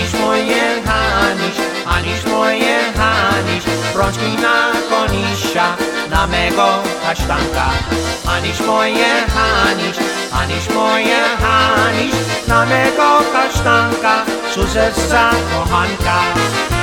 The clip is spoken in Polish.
Aniś moje Haniś, brączki na konisia, na mego kasztanka. Aniś moje Haniś, na mego kasztanka, cudze za kochanka.